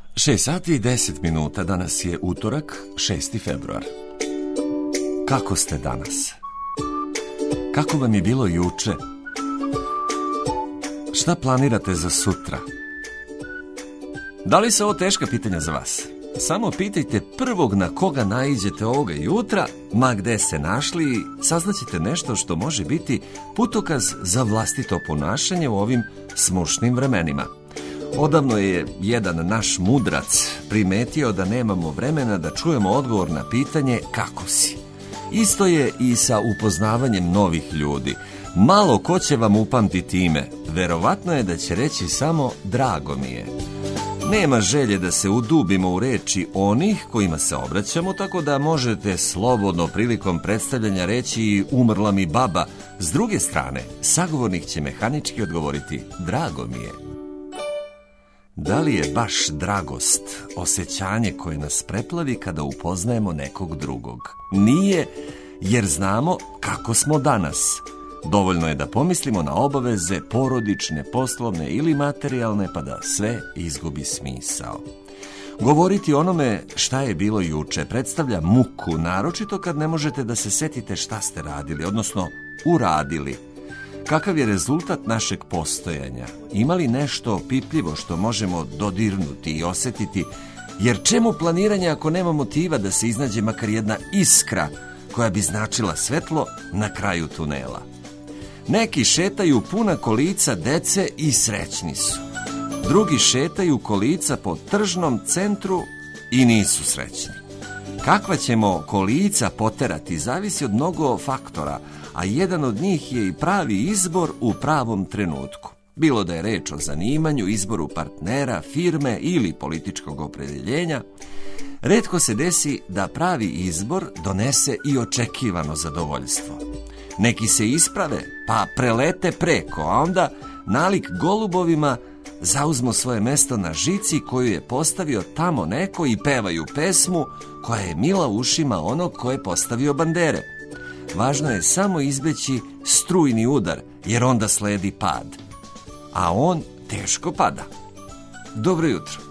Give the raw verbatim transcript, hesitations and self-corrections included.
šest sati i deset minuta, danas je utorak, šesti februar. Kako ste danas? Kako vam je bilo juče? Šta planirate za sutra? Da li su ovo teška pitanja za vas? Samo pitajte prvog na koga naiđete ovoga jutra, ma gde se našli, saznaćete nešto što može biti putokaz za vlastito ponašanje u ovim smušnim vremenima. Odavno je jedan naš mudrac primetio da nemamo vremena da čujemo odgovor na pitanje kako si. Isto je i sa upoznavanjem novih ljudi. Malo ko će vam upamtiti ime, verovatno je da će reći samo drago mi je. Nema želje da se udubimo u reči onih kojima se obraćamo, tako da možete slobodno prilikom predstavljanja reći i umrla mi baba. S druge strane, sagovornik će mehanički odgovoriti drago mi je. Da li je baš dragost osjećanje koje nas preplavi kada upoznajemo nekog drugog? Nije, jer znamo kako smo danas. Dovoljno je da pomislimo na obaveze porodične, poslovne ili materijalne, pa da sve izgubi smisao. Govoriti onome šta je bilo juče predstavlja muku, naročito kad ne možete da se setite šta ste radili, odnosno uradili. Kakav je rezultat našeg postojanja? Ima li nešto opipljivo što možemo dodirnuti i osjetiti? Jer čemu planiranje ako nema motiva da se iznađe makar jedna iskra koja bi značila svetlo na kraju tunela? Neki šetaju puna kolica dece i srećni su. Drugi šetaju kolica po tržnom centru i nisu srećni. Kakva ćemo kolica poterati zavisi od mnogo faktora, a jedan od njih je i pravi izbor u pravom trenutku. Bilo da je reč o zanimanju, izboru partnera, firme ili političkog opredjeljenja, retko se desi da pravi izbor donese i očekivano zadovoljstvo. Neki se isprave, pa prelete preko, a onda nalik golubovima zauzmu svoje mesto na žici koju je postavio tamo neko i pevaju pesmu koja je mila ušima onog ko je postavio bandere. Važno je samo izbeći strujni udar, jer onda sledi pad. A on teško pada. Dobro jutro.